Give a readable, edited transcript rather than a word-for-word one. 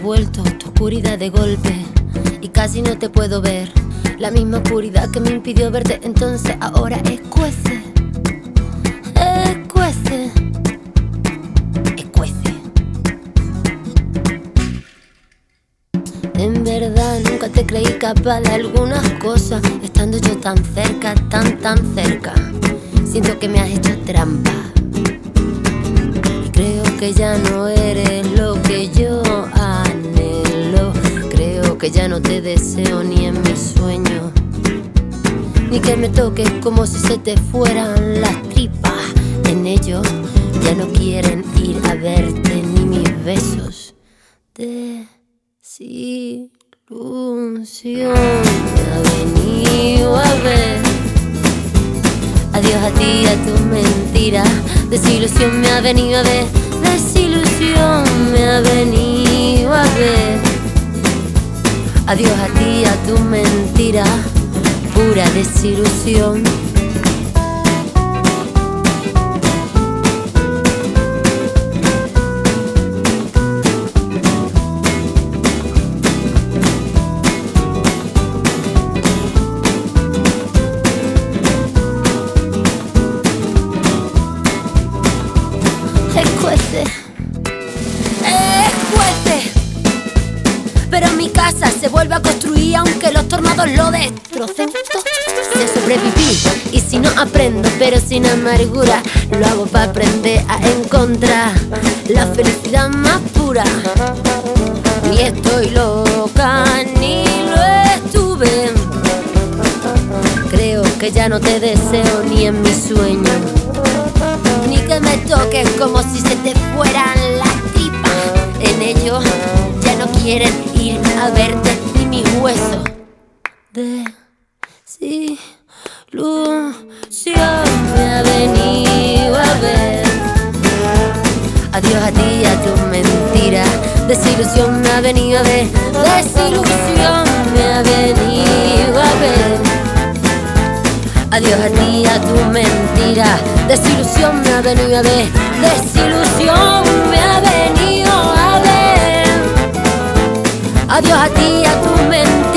vuelto tu oscuridad de golpe y casi no te puedo ver. La misma oscuridad que me impidió verte, entonces ahora escuece, escuece, escuece. En verdad nunca te creí capaz de algunas cosas, estando yo tan cerca, tan cerca. Siento que me has hecho trampa y creo que ya no eres lo que yo anhelo. Creo que ya no te deseo ni en mis sueños, ni que me toques como si se te fueran las tripas. En ellos ya no quieren ir a verte ni mis besos. Desilusión me ha venido a ver. Adiós a ti y a tus mentiras. Desilusión me ha venido a ver. Desilusión me ha venido a ver. Adiós a ti y a tus mentiras. Pura desilusión. Escuece, escuece. Pero mi casa se vuelve a construir aunque los tornados lo destrocen. Sé sobrevivir y si no aprendo, pero sin amargura, lo hago para aprender a encontrar la felicidad más pura. Ni estoy loca ni lo estuve. Creo que ya no te deseo ni en mis sueños, ni que me toques como si se te fueran las tripas. En ellos ya no quieren ir a verte ni mis huesos. Desilusión me ha venido a ver. Adiós a ti y a tus mentiras. Desilusión me ha venido a ver. Desilusión me ha venido a ver. Adiós a ti y a tus mentiras. Desilusión me ha venido a ver. Desilusión me ha venido a ver. Adiós a ti y a tus mentiras.